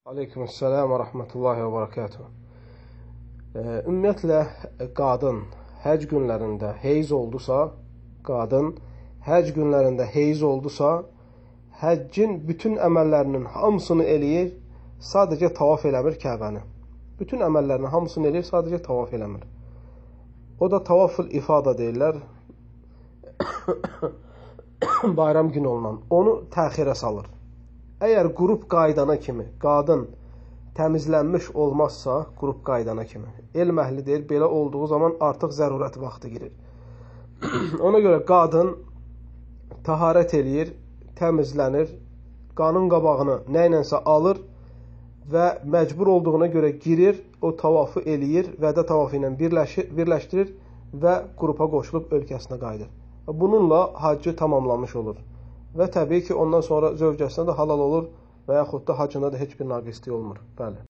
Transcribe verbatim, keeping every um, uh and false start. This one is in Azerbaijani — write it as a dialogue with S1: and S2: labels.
S1: Aleykümselam və rəhmətullahi və barakatuhu. Ümumiyyətlə, qadın həc günlərində heyz oldusa, qadın həc günlərində heyz oldusa, həccin bütün əməllərinin hamısını eləyir, sadəcə tavaf eləmir Kəbəni. Bütün əməllərinin hamısını eləyir, sadəcə tavaf eləmir. O da tavafül ifada deyirlər, bayram günü olunan. Onu təxirə salır. Əgər qrup qaydana kimi qadın təmizlənmiş olmazsa, qrup qaydana kimi, elm əhli deyir, belə olduğu zaman artıq zərurət vaxtı girir. Ona görə qadın taharət eləyir, təmizlənir, qanın qabağını nəyinənsə alır və məcbur olduğuna görə girir, o tavafı eləyir, vədə tavafı ilə birləşir, birləşdirir və qrupa qoşulub ölkəsinə qayıdır. Bununla haccı tamamlanmış olur. Və təbii ki, ondan sonra zövcəsinə də halal olur və yaxud da hacında da heç bir naqislik olmur. Bəli.